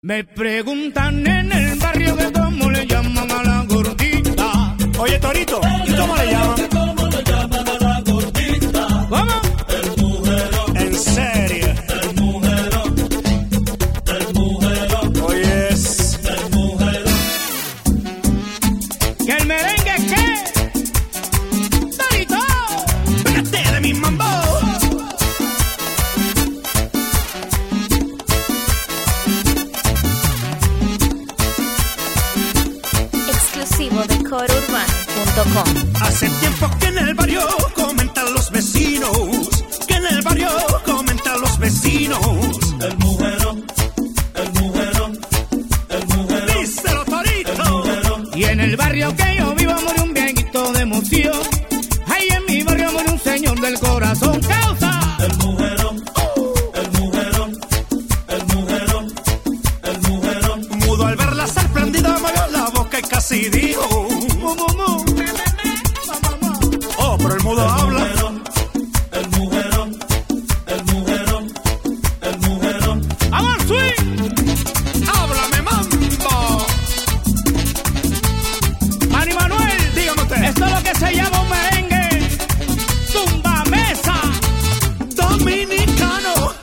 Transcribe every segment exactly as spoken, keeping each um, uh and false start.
Me preguntan en el barrio que cómo le llaman a la gordita. Oye, Torito, ¿y cómo le llaman? ¿Cómo le llaman a la gordita? ¿Cómo? El mujerón. ¿En serio? El mujerón. El mujerón. Oye, es... El mujerón. ¿Que el merengue qué? ¡Torito! ¡Pégate de mi mambo! De coro urbano punto com. Hace tiempo que en el barrio comentan los vecinos, que en el barrio comentan los vecinos. El mujerón. El mujerón. El mujerón. ¡Díselo, Torito! Y en el barrio que yo vivo murió un viejito de emoción. Ahí en mi barrio murió un señor del corazón. ¡Causa! El mujerón. El mujerón. El mujerón. El mujerón. Mudo al verla sorprendida movió la boca y casi dijo: Mu, mu, mu. oh, pero el mudo habla. El mujerón. El mujerón. El mujerón. ¡Vamos, swing! ¡Háblame, mambo! Manny Manuel, Dígame usted. esto es lo que se llama un merengue. ¡Tumba mesa! Dominicano.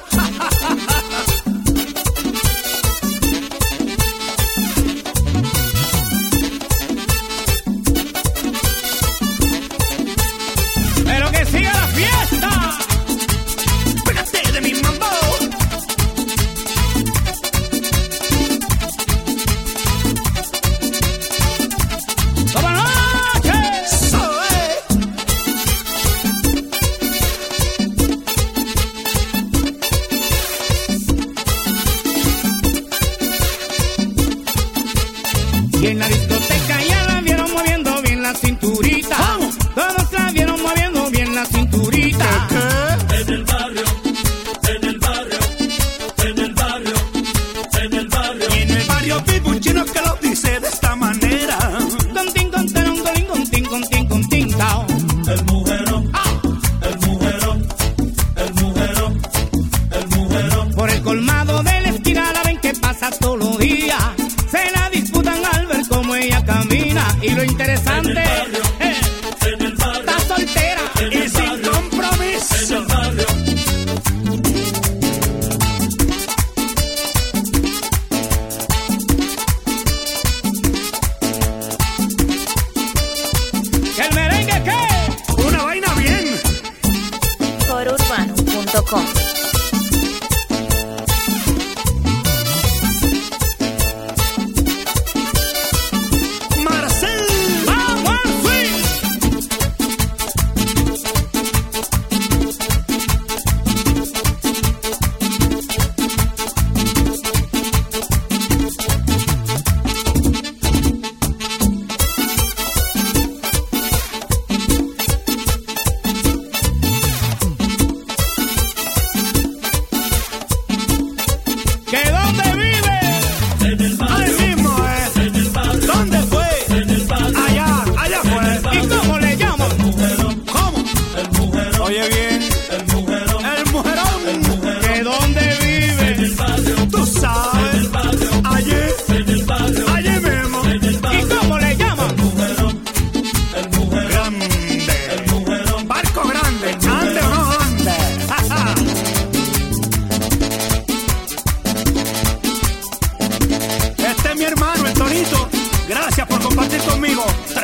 ¡Pero que siga la fiesta! ¡Pégate de mi mambo! ¡Buenas noches! ¡Soy! Y en la discoteca ya la vieron moviendo bien la cinturita. ¿Cómo? Todos la vieron moviendo bien la cinturita. ¿Qué? En el barrio. En el barrio. En el barrio. En el barrio. Y en el barrio vive un chino que lo dice de esta manera. Con tin, con ten, con tin, con tin, con tin, con tin, tao. El mujerón. El mujerón. El mujerón. El mujerón. Por el colmado de la esquina la ven que pasa todos los días. Se la disputan al ver cómo ella camina. Y lo interesante eh, En el barrio. está soltera. Y sin compromiso. En el barrio. ¿Que el merengue qué? Una vaina bien. coro urbano punto com. Marcel. ¡Vamos al swing! ¿Que dónde vive? En el barrio. Ahí mismo, ¿eh? En el barrio. ¿Dónde fue? En el barrio. Allá, allá fue. ¿Y cómo le llaman? Mujerón. ¿Cómo? El mujerón. Oye bien. El mujerón. El mujerón. ¿Que dónde En vive? el barrio. Tú sabes. En el barrio. Allí, En el barrio. allí mismo. En el ¿Y barrio. cómo le llaman? Mujerón. El mujerón. Grande. El mujerón. Barco grande. ¿Ande o no ande? Ja, ja. Este es mi hermano, el Torito. Gracias por compartir conmigo.